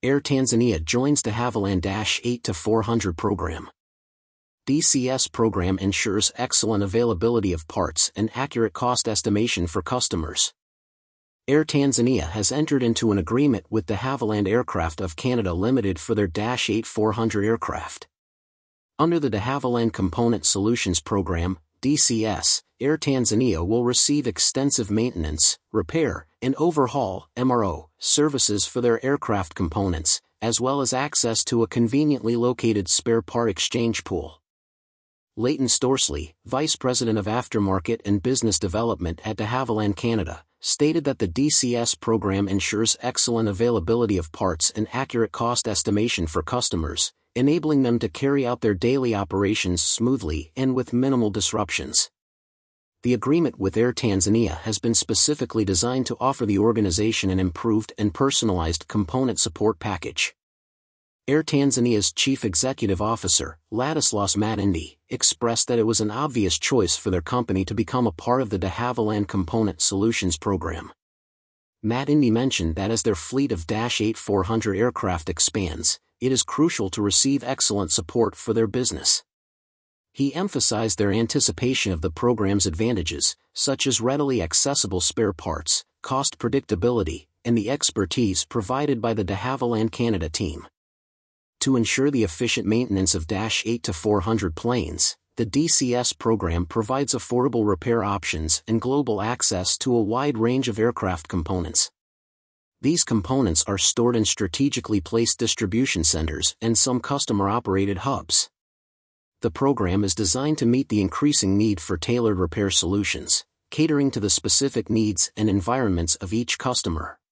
Air Tanzania joins de Havilland 8-400 program. DCS program ensures excellent availability of parts and accurate cost estimation for customers. Air Tanzania has entered into an agreement with de Havilland Aircraft of Canada Limited for their 8-400 aircraft. Under the de Havilland Component Solutions Program, DCS, Air Tanzania will receive extensive maintenance, repair, and overhaul (MRO) services for their aircraft components, as well as access to a conveniently located spare part exchange pool. Leighton Storsley, Vice President of Aftermarket and Business Development at de Havilland Canada, stated that the DCS program ensures excellent availability of parts and accurate cost estimation for customers, enabling them to carry out their daily operations smoothly and with minimal disruptions. The agreement with Air Tanzania has been specifically designed to offer the organization an improved and personalized component support package. Air Tanzania's Chief Executive Officer, Ladislas Matindi, expressed that it was an obvious choice for their company to become a part of the de Havilland Component Solutions Program. Matindi mentioned that as their fleet of 8-400 aircraft expands, it is crucial to receive excellent support for their business. He emphasized their anticipation of the program's advantages, such as readily accessible spare parts, cost predictability, and the expertise provided by the de Havilland Canada team. To ensure the efficient maintenance of 8-400 planes, the DCS program provides affordable repair options and global access to a wide range of aircraft components. These components are stored in strategically placed distribution centers and some customer-operated hubs. The program is designed to meet the increasing need for tailored repair solutions, catering to the specific needs and environments of each customer.